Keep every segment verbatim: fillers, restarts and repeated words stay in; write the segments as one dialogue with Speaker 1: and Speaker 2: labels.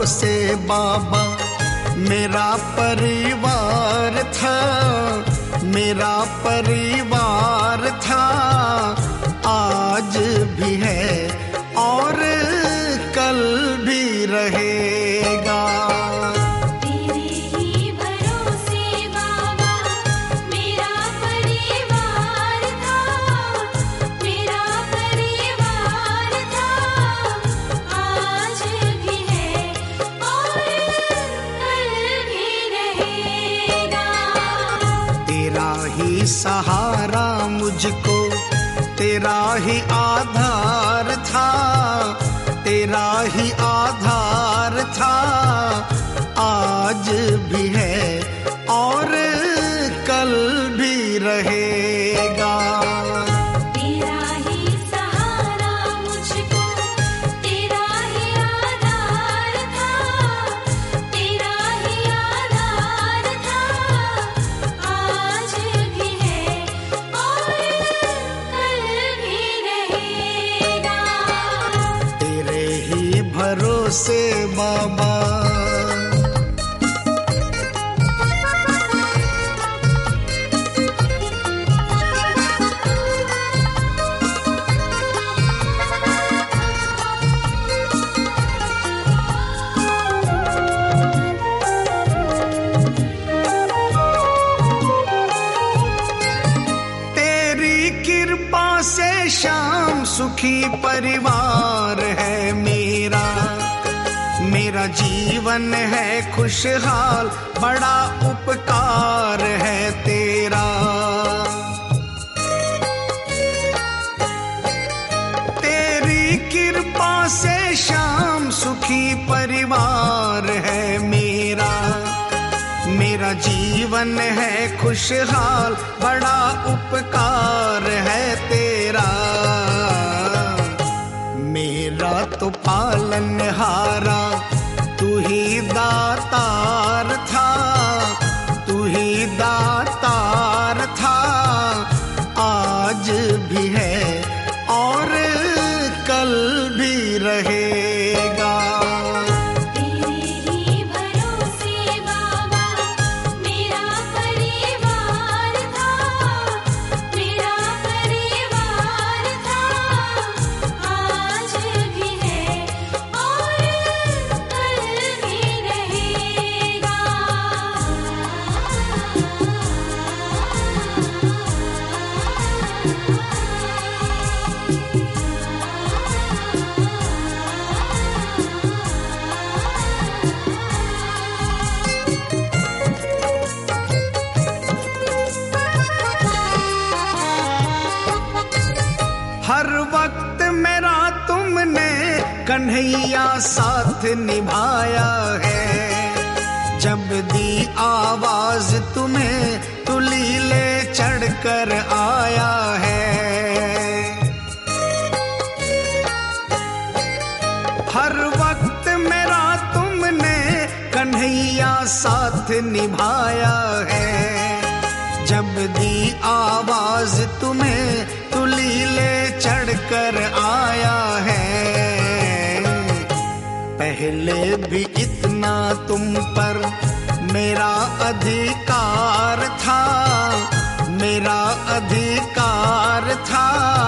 Speaker 1: भरोसे बाबा मेरा परिवार था, मेरा परिवार था, आज भी है और कल भी रहेगा।
Speaker 2: तेरे ही भरोसे बाबा मेरा परिवार था, मेरा परिवार था, आज भी है और कल भी रहेगा।
Speaker 1: तेरा ही सहारा मुझको, तेरा ही आधार था, तेरा ही आधार था, आज भी है और कल भी रहेगा।
Speaker 2: तेरा ही सहारा मुझको, तेरा ही आधार था, तेरा ही आधार था, आज भी है और कल भी रहेगा।
Speaker 1: तेरे ही भरोसे बाबा। तेरी कृपा से शाम सुखी परिवार है मेरा, मेरा जीवन है खुशहाल, बड़ा उपकार है तेरा। तेरी कृपा से शाम सुखी परिवार है मेरा, मेरा जीवन है खुशहाल, बड़ा उपकार है तेरा। मेरा तो पालनहारा तू ही दातार था, तू ही दातार था, आज भी है और कल भी रहेगा।
Speaker 2: तेरे ही भरोसे बाबा मेरा परिवार था, मेरा परिवार था, आज भी है और कल भी रहेगा।
Speaker 1: हर वक्त मेरा तुमने कन्हैया साथ निभाया है, जब दी आवाज तुम्हें तुली ले चढ़कर आया है। हर वक्त मेरा तुमने कन्हैया साथ निभाया है, जब दी आवाज तुम्हें तुली ले चढ़कर आया है। पहले भी इतना तुम पर मेरा अधिकार था, मेरा अधिकार था,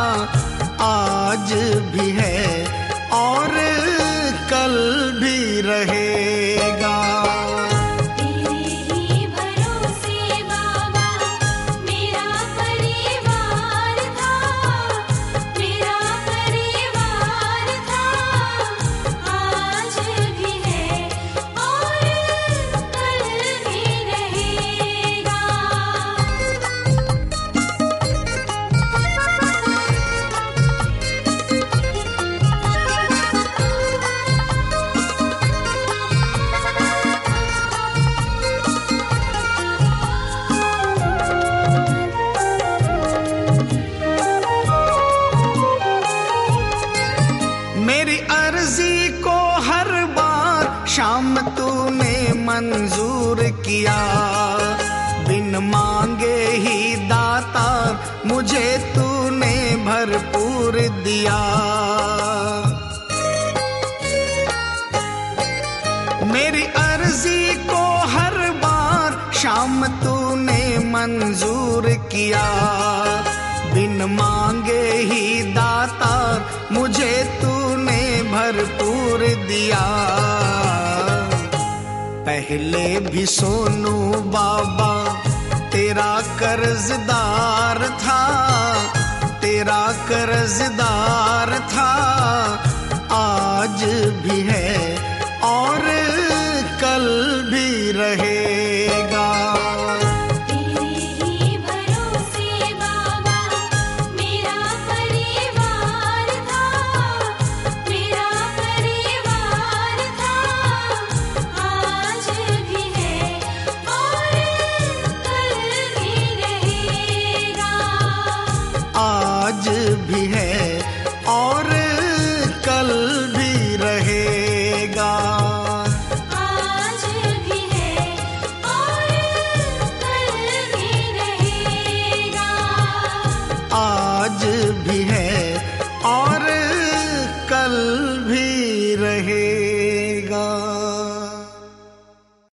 Speaker 1: आज भी है और कल भी रहेगा।
Speaker 2: तेरे ही भरोसे बाबा मेरा परिवार था, मेरा परिवार था, आज भी है और कल भी रहेगा।
Speaker 1: मेरी अर्जी को हर बार शाम तूने मंजूर किया, बिन मांगे ही दाता मुझे तूने भरपूर दिया। मंजूर किया। बिन मांगे ही दातार मुझे तूने भरपूर दिया। पहले भी सोनू बाबा तेरा कर्जदार था, तेरा कर्जदार था, आज भी है